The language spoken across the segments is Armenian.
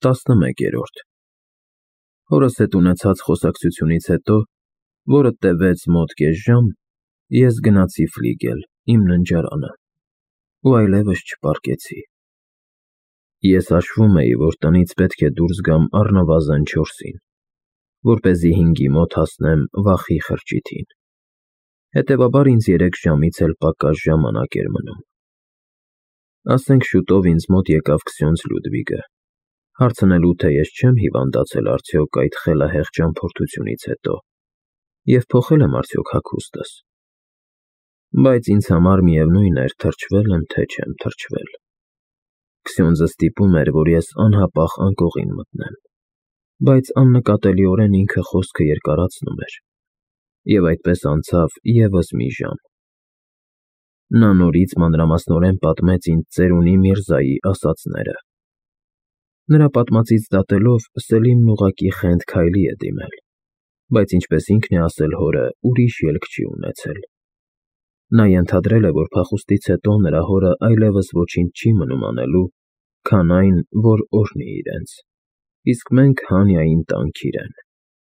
11-րդ Հորս հետ ունեցած խոսակցությունից հետո, որը տևեց մոտ կես ժամ, ես գնացի ֆլիգել, իմ ննջարանը, ու այլևս չպառկեցի։ Ես հաշվում էի, որ տնից պետք է դուրս գամ առնվազն 4-ին, որպեսզի 5-ի մոտ հասնեմ վախի խրճիթին։ Հետևաբար ինձ 3 ժամից էլ պակաս ժամանակ էր մնում։ Ասենք շուտով ինձ մոտ եկավ Քսյոնց Լյուդվիգը, հարցնելու, թե ես չեմ հիվանդացել արդյոք այդ խելահեղ ճամփորդությունից հետո, և փոխել եմ արդյոք հագուստս։ Բայց ինձ համար միևնույն էր, թրջվել եմ, թե չեմ թրջվել։ Քսյոնձը ստիպում էր, որ ես անհապաղ անկողին մտնեմ, բայց աննկատելիորեն ինքը խոսքը երկարացնում էր, և այդպես անցավ ևս մի ժամ։ Նա նորից մանրամասնորեն պատմեց ինձ ծերունի Միրզայի ասածները։ Նրա պատմածից դատելով, Սելիմն ուղղակի խենթ քայլի է դիմել, բայց ինչպես ինքն է ասել հորը, ուրիշ ելք չի ունեցել։ Նա ենթադրել է, որ փախուստից հետո նրա հորը այլևս ոչինչ չի մնում անելու, քան այն, որ օրհնի իրենց, իսկ մենք Հանիային տանք իրեն։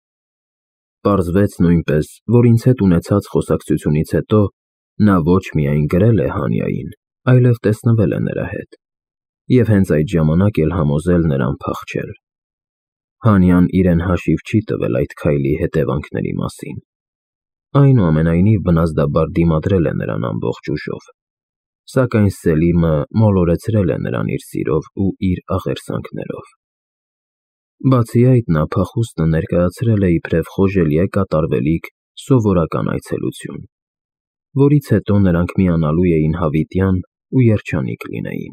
Պարզվեց նույնպես, որ ինձ հետ ունեցած խոսակցությունից հետո նա ոչ միայն գրել է Հանիային, այլև տեսնվել է նրա հետ, և հենց այդ ժամանակ էլ համոզել նրան փախչել։ Հանիան իրեն հաշիվ չի տվել այդ քայլի հետևանքների մասին։ Այնուամենայնիվ բնազդաբար դիմադրել է նրան ամբողջ ուժով, սակայն Սելիմը մոլորեցրել է նրան իր սիրով ու իր աղերսանքներով։ Բացի այդ, նա փախուստը ներկայացրել է իբրև խոժելիե կատարվելիք սովորական այցելություն, որից հետո նրանք միանալու էին հավիտյան ու երջանիկ լինեին։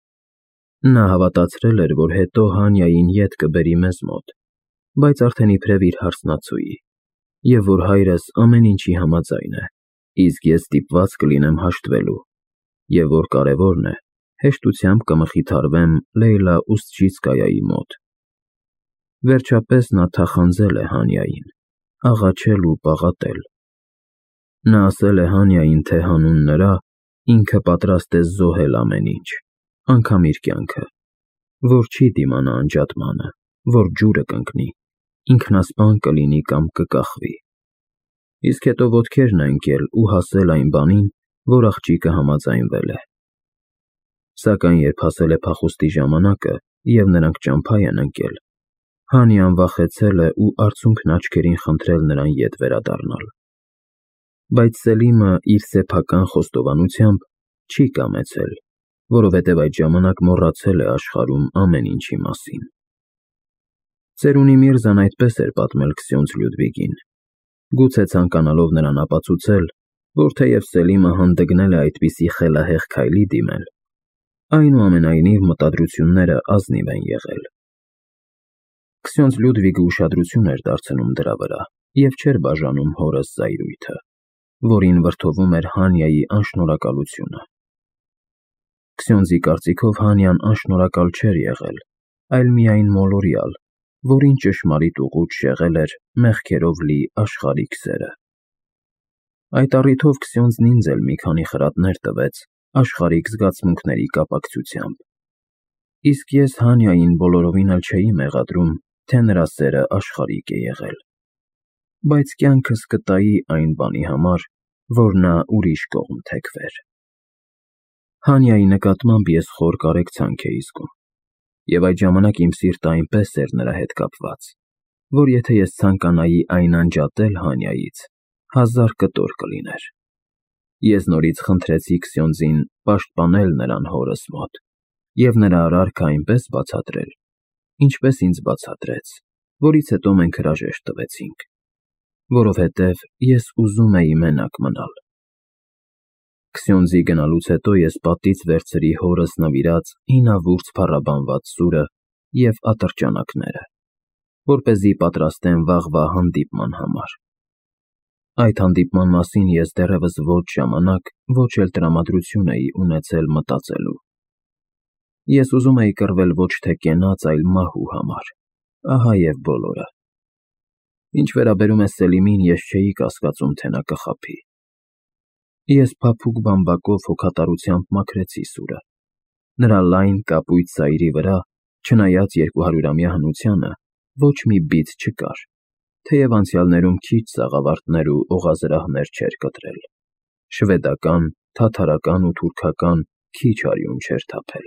Նա հավատացրել էր, որ հետո Հանիային ետ կբերի մեզ մոտ, բայց արդեն իբրև իր հարսնացուի, և որ հայրս ամեն ինչի համաձայն է, իսկ ես ստիպված կլինեմ հաշտվելու, և որ կարևորն է, հեշտությամբ կմխիթարվեմ Լեյլա Ուսթշիցկայայի մոտ։ Վերջապես նա թախանձել է Հանիային, աղաչել ու պաղատել։ Նա ասել է Հանիային, թե հանուն նրա ինքը պատրաստ է զոհել ամեն ինչ, անգամ իր կյանքը, որ չի դիմանա անջատմանը, որ ջուրը կընկնի, ինքնասպան կլինի կամ կկախվի։ Իսկ հետո ոտքերն է ընկել ու հասել այն բանին, որ աղջիկը համաձայնվել է։ Սակայն երբ հասել է փախուստի ժամանակը, և նրանք ճամփա են ընկել, Հանիան վախեցել է ու արցունքն աչքերին խնդրել նրան ետ վերադառնալ։ Բայց Սելիմը իր սեփական խոստովանությամբ չի կամեցել, որովհետև այդ ժամանակ մոռացել է աշխարհում ամեն ինչի մասին։ Ծերունի Միրզան այդպես էր պատմել Քսյոնց Լյուդվիգին, գուցե ցանկանալով նրան ապացուցել, որ թեև Սելիմը հանդգնել է այդպիսի խելահեղ քայլի դիմել, այնուամենայնիվ մտադրությունները ազնիվ են եղել։ Քսյոնց Լյուդվիգը ուշադրություն էր դարձնում դրա վրա և չէր բաժանում հորս զայրույթը, որին վրդովում էր Հանիայի անշնորհակալությունը։ Քսյոնզի կարծիքով Հանիան անշնորհակալ չէր եղել, այլ միայն մոլորյալ, որին ճշմարիտ ուղուց շեղել էր մեղքերով լի աշխարհիկ սերը։ Այդ առիթով Քսյոնզն ինձ էլ մի քանի խրատներ տվեց աշխարհիկ զգացմունքների կապակցությամբ, իսկ ես Հանիային բոլորովին էլ չէի մեղադրում, թե նրա սերը աշխարհիկ է եղել, բայց կյանքս կտայի այն բանի համար, որ նա ուրիշ կողմ թեքվեր։ Հանիայի նկատմամբ ես խոր կարեկցանք էի զգում, և այդ ժամանակ իմ սիրտը այնպես էր նրա հետ կապված, որ եթե ես ցանկանայի այն անջատել Հանիայից, 1000 կտոր կլիներ։ Ես նորից խնդրեցի Քսյոնզին պաշտպանել նրան հորս մոտ և նրա արարքը այնպես բացատրել, ինչպես ինձ բացատրեց, որից հետո մենք հրաժեշտ տվեցինք, որովհետև ես ուզում էի մենակ մնալ։ Քսյոնզի գնալուց հետո ես պատից վերցրի հորս նվիրած հինավուրց փառաբանված սուրը և ատրճանակները, որպեսզի պատրաստեմ վաղվա հանդիպման համար։ Այդ հանդիպման մասին ես դեռևս ոչ ժամանակ, ոչ էլ տրամադրություն էի ունեցել մտածելու։ Ես ուզում էի կռվել ոչ թե կենաց, այլ մահու համար, ահա և բոլորը։ Ինչ վերաբերում է Սելիմին, ես չէի կասկածում, թե նա կխաբի։ Ես փափուկ բամբակով հոգատարությամբ մաքրեցի սուրը, նրա լայն կապույտ սայրի վրա Չնայած 200-ամյա հնությանը ոչ մի բիծ չկար, թեև անցյալներում քիչ սաղավարտներ ու օղազրահներ չէր կտրել, շվեդական, թաթարական ու թուրքական քիչ արյուն չէր թափել։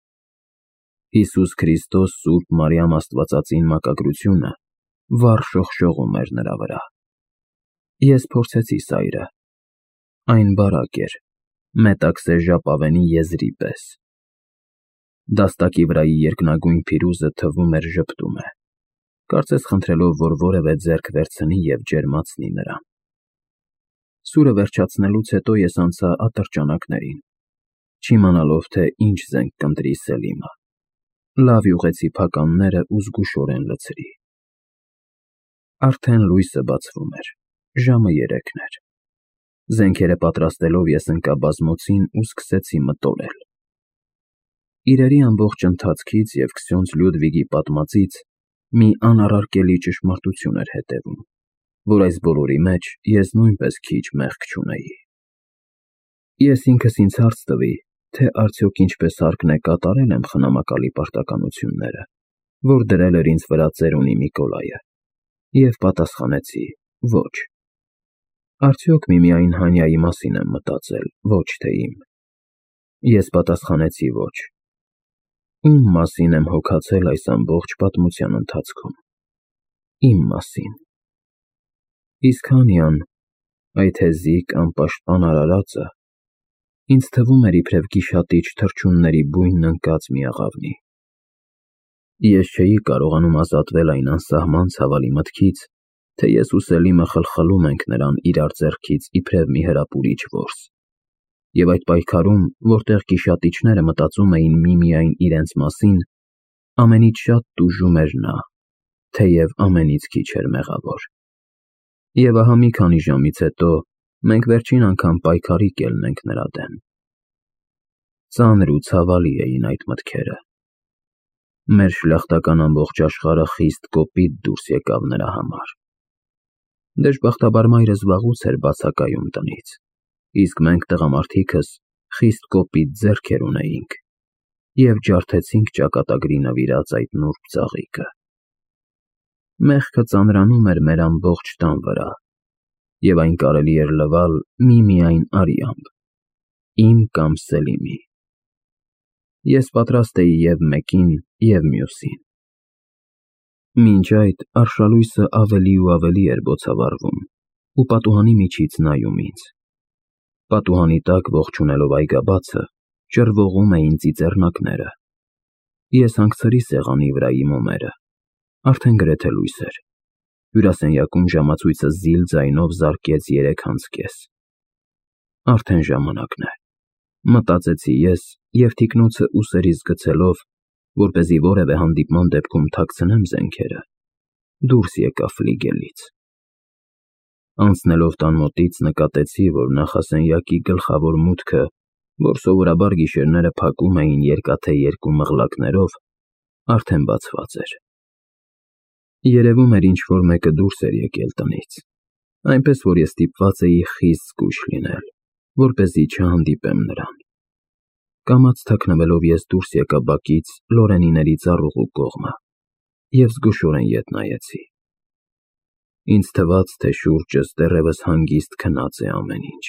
Հիսուս Քրիստոս Սուրբ Մարիամ Աստվածածին մակագրությունը վառ շողշողում էր նրա վրա։ Ես փորձեցի սայրը, այն բարակ էր, մետաքսե ժապավենի եզրի պես։ Դաստակի վրայի երկնագույն փիրուզը թվում էր ժպտում է, կարծես խնդրելով, որ որևէ ձեռք վերցնի և ջերմացնի նրան։ Սուրը վերջացնելուց հետո ես անցա ատրճանակներին, չիմանալով, թե ինչ զենք կընտրի Սելիմը, լավ յուղեցի փականները ու զգուշորեն լցրի։ Արդեն լույսը բացվում էր, ժամը 3 էր։ Զենքերը պատրաստելով ես ընկա բազմոցին ու սկսեցի մտորել։ Իրերի ամբողջ ընթացքից և Քսյոնց Լյուդվիգի պատմածից մի անառարկելի ճշմարտություն էր հետևում, որ այս բոլորի մեջ ես նույնպես քիչ մեղք չունեի։ Ես ինքս ինձ հարց տվի, թե արդյոք ինչպես հարկն է կատարել եմ խնամակալի պարտականությունները, որ դրել էր ինձ վրա ծերունի Միկոլայը, և պատասխանեցի՝ ոչ։ Արդյոք միմիայն Հանյայի մասին եմ մտածել, ոչ թե իմ։ Ես պատասխանեցի՝ ոչ։ Ում մասին եմ հոգացել այս ամբողջ պատմության ընթացքում։ Իմ մասին։ Իսկ Հանյան, այդ հեզիկ անպաշտպան արարածը, ինձ թվում էր իբրև գիշատիչ թռչունների բույնն ընկած մի աղավնի։ Ես չէի կարողանում ազատվել այն անսահման ցավալի մտքից, թե ես ու Սելիմը խլխլում ենք նրան իրար ձեռքից իբրև մի հրապուրիչ որս։ Եվ այդ պայքարում, որտեղ գիշատիչները մտածում էին միմիայն իրենց մասին, ամենից շատ տուժում էր նա, թեև ամենից քիչ էր մեղավոր։ Եվ ահա մի քանի ժամից հետո մենք վերջին անգամ պայքարի կելնենք նրա դեմ։ Ծանր ու ցավալի էին այդ մտքերը։ Մեր շլախտական ամբողջ աշխարհը խիստ կոպիտ դուրս եկավ նրա համար։ Դժբախտաբար մայրս վաղուց էր բացակայում տնից, իսկ մենք տղամարդիկս խիստ կոպիտ ձեռքեր ունեինք և ջարդեցինք ճակատագրի նվիրած այդ նուրբ ծաղիկը։ Մեղքը ծանրանում էր մեր ամբողջ տան վրա, և այն կարելի էր լվալ միմիայն արյամբ, իմ կամ Սելիմի։ Ես պատրաստ էի և մեկին, և մյուսին։ Մինչ այդ արշալույսը ավելի ու ավելի էր բոցավառվում ու պատուհանի միջից նայում ինձ։ Պատուհանի տակ ողջունելով այգաբացը, ճռվողում էին ծիծեռնակները։ Ես հանգցրի սեղանի վրա իմ օմերը, արդեն գրեթե լույս էր։ Հյուրասենյակում ժամացույցը զիլ ձայնով զարկեց 3:30։ Արդեն ժամանակն է, մտածեցի ես և թիկնոցը ուսերից գցելով, որպեսզի որևէ հանդիպման դեպքում թաքցնեմ զենքերը, դուրս եկա ֆլիգելից։ Անցնելով տան մոտից նկատեցի, որ նախասենյակի գլխավոր մուտքը, որ սովորաբար գիշերները փակում էին երկաթե երկու մղլակներով, արդեն բացված էր։ Երևում էր ինչ-որ մեկը դուրս էր եկել տնից, այնպես որ ես ստիպված էի խիստ զգույշ լինել, որպեսզի չհանդիպեմ նրան։ Կամաց թաքնվելով ես դուրս եկա բակից Լորենիների ծառուղու կողմը և զգուշորեն ետ նայեցի։ Ինձ թվաց, թե շուրջս դեռևս հանգիստ քնած է ամեն ինչ։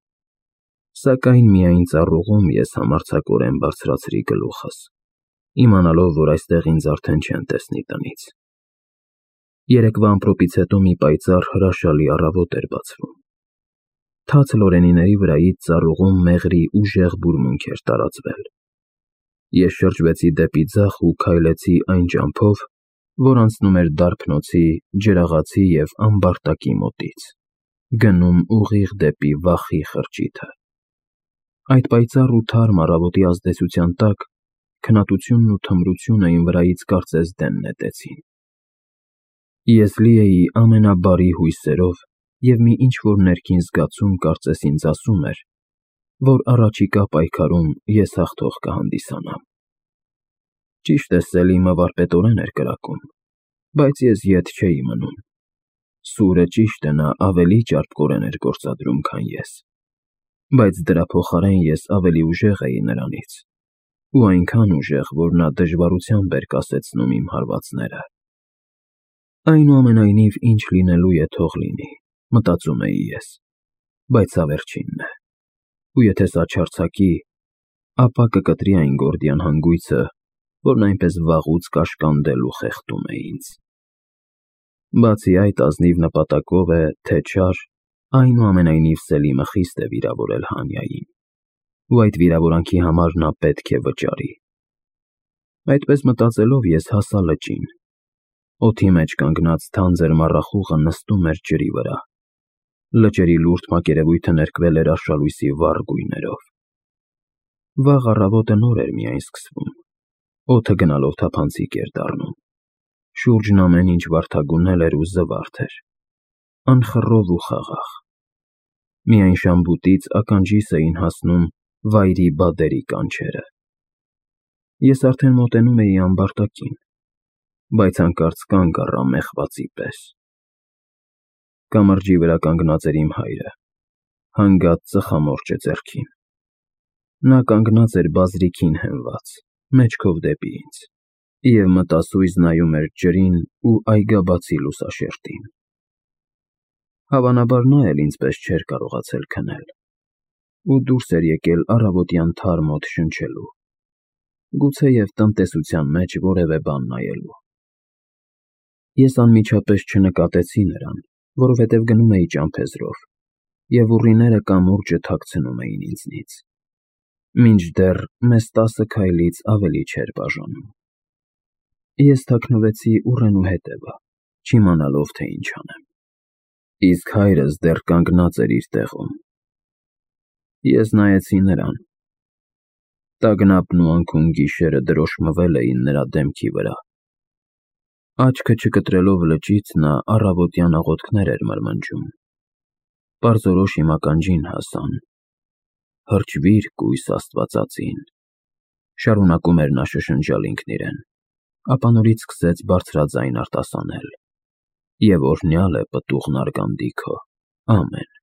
Սակայն միայն ծառուղում ես համարձակորեն բարձրացրի գլուխս, իմանալով, որ այստեղ ինձ արդեն չեն տեսնի տնից։ Երեկվա ամպրոպից հետո մի պայծառ հրաշալի առավոտ էր բացվում։ Թաց Լորենիների վրայից ծառուղում մեղրի ուժեղ բուրմունք էր տարածվել։ Ես շրջվեցի դեպի ձախ ու քայլեցի այն ճամփով, որ անցնում էր Դարբնոցի, Ջրաղացի և Ամբարտակի մոտից, գնում ուղիղ դեպի Վախի խրճիթը։ Այդ պայծառ ու թարմ առավոտի ազդեցության տակ քնատությունն ու թմրությունը իմ վրայից կարծես դեն նետեցին։ Ես լի էի ամենաբարի հույսերով և մի ինչ-որ ներքին զգացում կարծես ինձ ասում էր, որ առաջիկա պայքարում ես հաղթող կհանդիսանամ։ Ճիշտ է, Սելիմը վարպետորեն էր կրակում, բայց ես ետ չէի մնում։ Սուրը ճիշտ է, նա ավելի ճարպկորեն էր գործադրում, քան ես, բայց դրա փոխարեն ես ավելի ուժեղ էի նրանից, ու այնքան ուժեղ, որ նա դժվարությամբ էր կասեցնում իմ հարվածները։ Այնուամենայնիվ, ինչ լինելու է թող լինի, մտածում էի ես, բայց սա վերջինն է, ու եթե սա չարձակի, ապա կկտրի այն գորդիան հանգույցը, որն այնպես վաղուց կաշկանդել ու խեղդում է ինձ։ Բացի այդ ազնիվ նպատակով է, թե չար, այնուամենայնիվ Սելիմը խիստ է վիրավորել Հանյային, ու այդ վիրավորանքի համար նա պետք է վճարի։ Այդպես մտածելով ես հասա լճին։ Օդի մեջ կանգնած թանձր մառախուղը նստում էր ջրի վրա։ Լճերի լուրջ մակերևույթը ներկվել էր արշալույսի վառ գույներով։ Վաղ առավոտը նոր էր միայն սկսվում։ Օդը գնալով թափանցիկ էր դառնում։ Շուրջն ամեն ինչ վարդագունել էր ու զվարթ էր, անխռով ու խաղաղ։ Միայն շամբուտից ականջիս էին հասնում վայրի բադերի կանչերը։ Ես արդեն մոտենում էի ամբարտակին, բայց հանկարծ կանգ առա մեղվածի պես։ Կամրջի վրա կանգնած էր իմ հայրը, հանգած ծխամորճը ձեռքին։ Նա կանգնած էր բազրիքին հենված, մեջքով դեպի ինձ, և մտասույզ նայում էր ջրին ու այգաբացի լուսաշերտին։ Հավանաբար նա էլ ինձպես չէր կարողացել քնել, ու դուրս էր եկել առավոտյան թարմ օդ շնչելու, գուցեև տնտեսության մեջ որևէ բան նայելու։ Ես անմիջապես չնկատեցի նրան, որովհետև գնում էի ճամփեզրով, և ուռիները կամուրջը թաքցնում էին ինձնից, մինչդեռ մեզ 10 քայլից ավելի չէր բաժանում։ Ես թաքնվեցի ուռենու հետևը, չիմանալով, թե ինչ անեմ, իսկ հայրս դեռ կանգնած էր իր տեղում։ Ես նայեցի նրան։ Տագնապն ու անքուն գիշերը դրոշմվել էին նրա դեմքի վրա։ Աչքը չկտրելով լճից, նա առավոտյան աղոթքներ էր մրմնջում։ Պարզորոշ իմ ականջին հասան. «Հրճվիր, կույս Աստվածածին», շարունակում էր նա շշնջալ ինքն իրեն, ապա նորից սկսեց բարձրաձայն արտասանել. «Եվ օրհնյալ է պտուղն արգանդի քո, ամեն»։